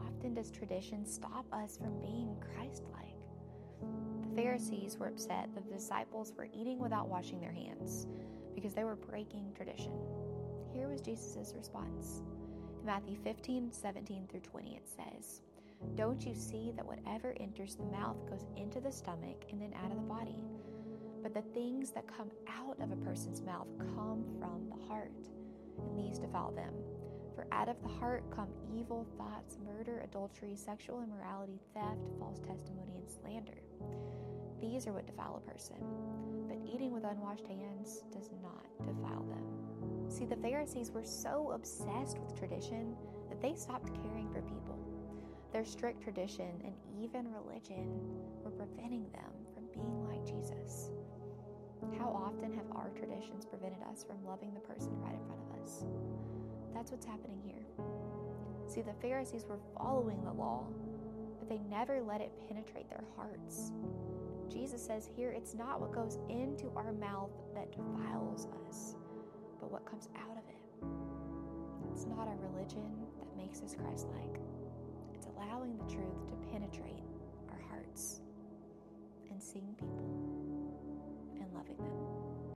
often does tradition stop us from being Christ-like? The Pharisees were upset that the disciples were eating without washing their hands because they were breaking tradition. Here was Jesus' response. In Matthew 15:17-20, it says, "Don't you see that whatever enters the mouth goes into the stomach and then out of the body? But the things that come out of a person's mouth come from the heart, and these defile them. For out of the heart come evil thoughts, murder, adultery, sexual immorality, theft, false testimony, and slander. These are what defile a person, but eating with unwashed hands does not defile them." See, the Pharisees were so obsessed with tradition that they stopped caring for people. Their strict tradition and even religion were preventing them from being like Jesus. How often have our traditions prevented us from loving the person right in front of us? That's what's happening here. See, the Pharisees were following the law, but they never let it penetrate their hearts. Jesus says here, it's not what goes into our mouth that defiles us, but what comes out of it. It's not a religion that makes us Christ-like. It's allowing the truth to penetrate our hearts and seeing people